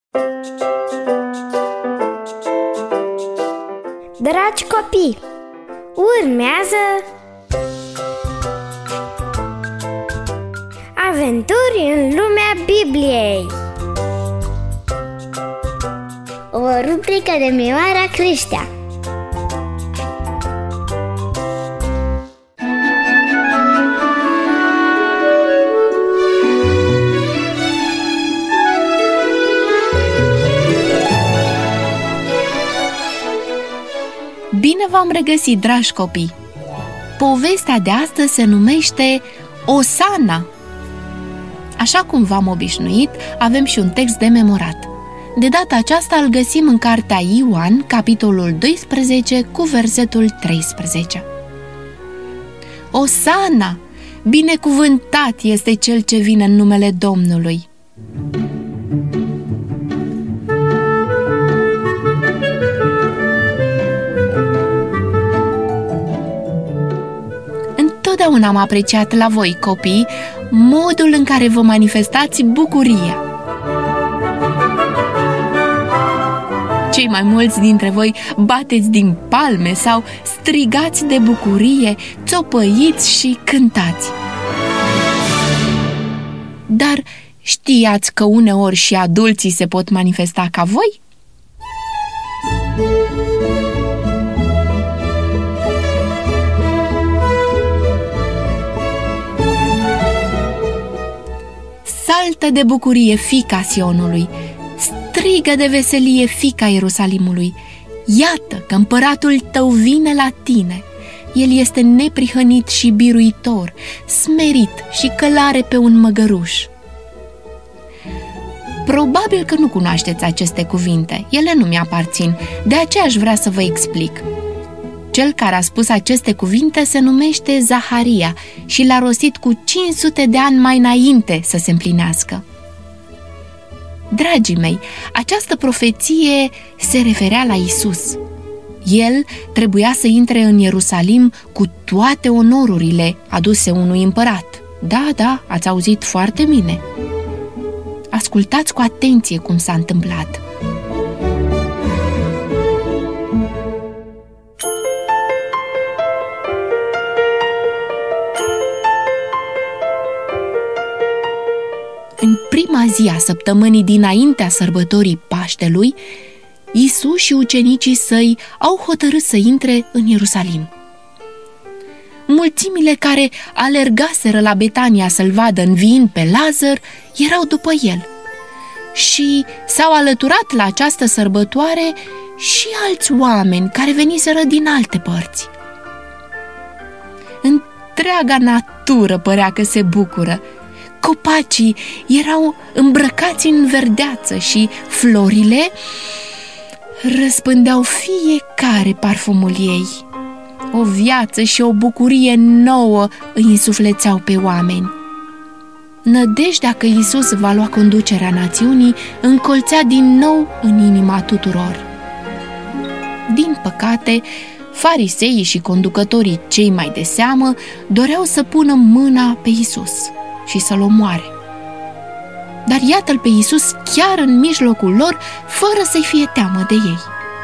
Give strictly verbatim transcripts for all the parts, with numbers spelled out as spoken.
Dragi copii, urmează Aventuri în lumea Bibliei, o rubrică de Mioara Criștea. Bine v-am regăsit, dragi copii! Povestea de astăzi se numește Osana. Așa cum v-am obișnuit, avem și un text de memorat. De data aceasta îl găsim în cartea Ioan, capitolul doisprezece, cu versetul treisprezece. Osana! Binecuvântat este cel ce vine în numele Domnului! Întotdeauna am apreciat la voi, copii, modul în care vă manifestați bucuria. Cei mai mulți dintre voi bateți din palme sau strigați de bucurie, țopăiți și cântați. Dar știați că uneori și adulții se pot manifesta ca voi? Saltă de bucurie, fiica Sionului, strigă de veselie, fiica Ierusalimului. Iată că împăratul tău vine la tine. El este neprihănit și biruitor, smerit și călare pe un măgăruș. Probabil că nu cunoașteți aceste cuvinte, ele nu mi-aparțin, de aceea aș vrea să vă explic. Cel care a spus aceste cuvinte se numește Zaharia și l-a rostit cu cinci sute de ani mai înainte să se împlinească. Dragii mei, această profeție se referea la Isus. El trebuia să intre în Ierusalim cu toate onorurile aduse unui împărat. Da, da, ați auzit foarte bine. Ascultați cu atenție cum s-a întâmplat. În prima zi a săptămânii dinaintea sărbătorii Paștelui, Iisus și ucenicii săi au hotărât să intre în Ierusalim. Mulțimile care alergaseră la Betania să-l vadă înviind pe Lazar erau după el și s-au alăturat la această sărbătoare și alți oameni care veniseră din alte părți. Întreaga natură părea că se bucură. Copacii erau îmbrăcați în verdeață și florile răspândeau fiecare parfumul ei. O viață și o bucurie nouă îi însuflețeau pe oameni. Nădejdea că Iisus va lua conducerea națiunii încolțea din nou în inima tuturor. Din păcate, fariseii și conducătorii cei mai de seamă doreau să pună mâna pe Iisus și să-l omoare. Dar iată-l pe Iisus chiar în mijlocul lor, fără să-i fie teamă de ei.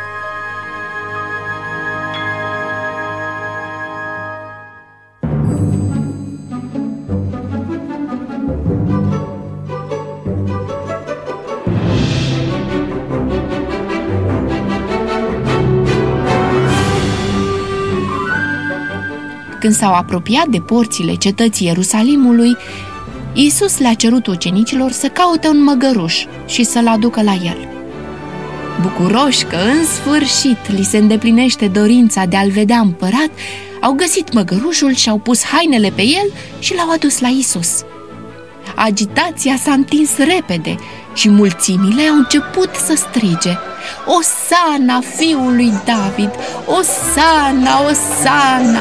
Când s-au apropiat de porțile cetății Ierusalimului, Iisus le-a cerut ucenicilor să caute un măgăruș și să-l aducă la el. Bucuroși că în sfârșit li se îndeplinește dorința de a-l vedea împărat, au găsit măgărușul și au pus hainele pe el și l-au adus la Iisus. Agitația s-a întins repede și mulțimile au început să strige: Osana fiului David! Osana, Osana!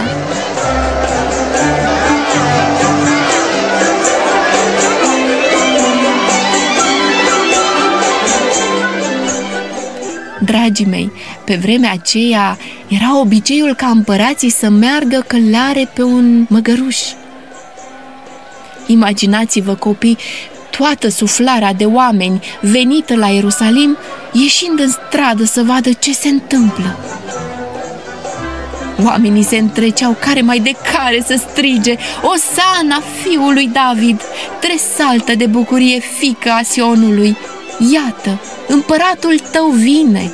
Dragii mei, pe vremea aceea era obiceiul ca împărații să meargă călare pe un măgăruș. Imaginați-vă, copii, toată suflarea de oameni venită la Ierusalim, ieșind în stradă să vadă ce se întâmplă. Oamenii se întreceau care mai de care să strige: Osana fiului David, tresaltă de bucurie, fiică a Sionului, iată, împăratul tău vine.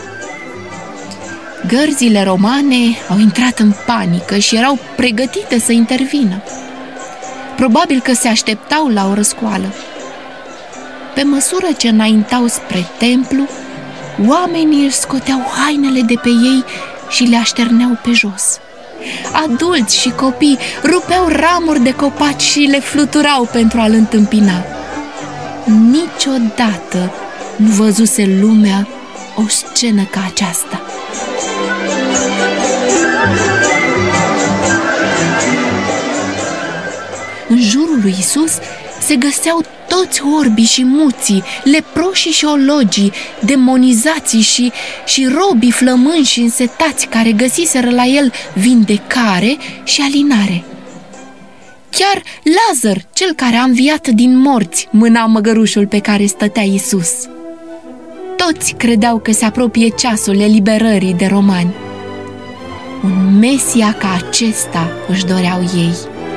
Gărzile romane au intrat în panică și erau pregătite să intervină. Probabil că se așteptau la o răscoală. Pe măsură ce înaintau spre templu, oamenii își scoteau hainele de pe ei și le așterneau pe jos. Adulți și copii rupeau ramuri de copaci și le fluturau pentru a-l întâmpina. Niciodată nu văzuse lumea o scenă ca aceasta. În jurul lui Isus se găseau toți orbii și muții, leproșii și ologii, demonizații și, și robii flămânzi și însetați care găsiseră la el vindecare și alinare. Chiar Lazar, cel care a înviat din morți, mâna măgărușul pe care stătea Isus. Toți credeau că se apropie ceasul eliberării de romani. Un Mesia ca acesta își doreau ei.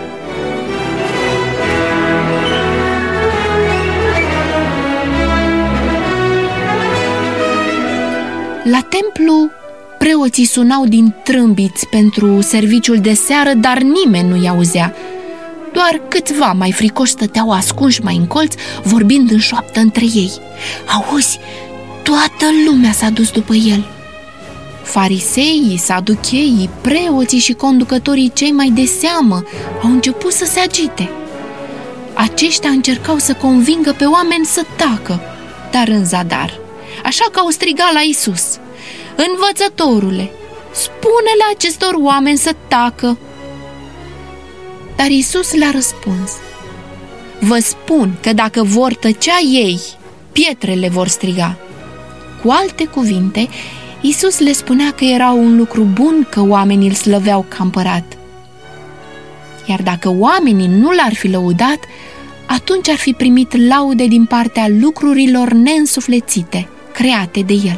La templu, preoții sunau din trâmbiți pentru serviciul de seară, dar nimeni nu-i auzea. Doar câțiva mai fricoși stăteau ascunși mai în colț, vorbind în șoaptă între ei. Auzi, toată lumea s-a dus după el. Fariseii, saducheii, preoții și conducătorii cei mai de seamă au început să se agite. Aceștia încercau să convingă pe oameni să tacă, dar în zadar. Așa că au strigat la Isus: Învățătorule, spune-le acestor oameni să tacă. Dar Isus le-a răspuns: Vă spun că dacă vor tăcea ei, pietrele vor striga. Cu alte cuvinte, Isus le spunea că era un lucru bun că oamenii îl slăveau ca împărat. Iar dacă oamenii nu l-ar fi lăudat, atunci ar fi primit laude din partea lucrurilor neînsuflețite, create de el.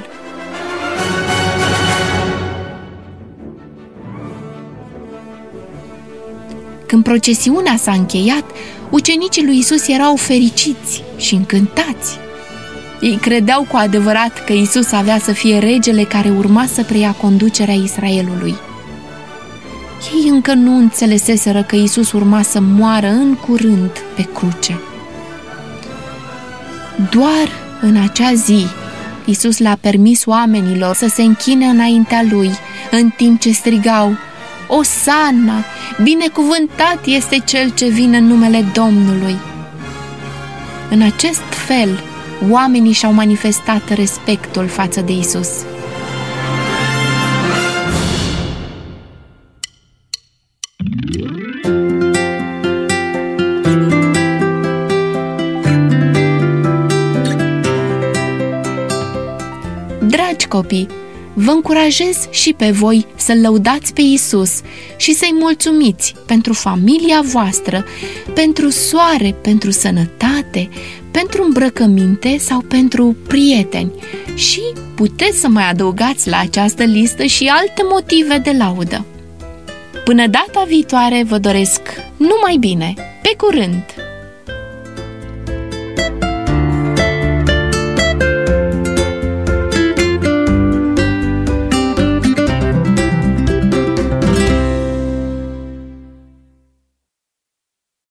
Când procesiunea s-a încheiat, ucenicii lui Isus erau fericiți și încântați. Ei credeau cu adevărat că Isus avea să fie regele care urma să preia conducerea Israelului. Ei încă nu înțeleseseră că Isus urma să moară în curând pe cruce. Doar în acea zi, Isus le-a permis oamenilor să se închine înaintea lui, în timp ce strigau: Osana, binecuvântat este cel ce vine în numele Domnului. În acest fel, oamenii și-au manifestat respectul față de Isus. Dragi copii, vă încurajez și pe voi să-L lăudați pe Isus și să-i mulțumiți pentru familia voastră, pentru soare, pentru sănătate, pentru îmbrăcăminte sau pentru prieteni. Și puteți să mai adăugați la această listă și alte motive de laudă. Până data viitoare vă doresc numai bine! Pe curând!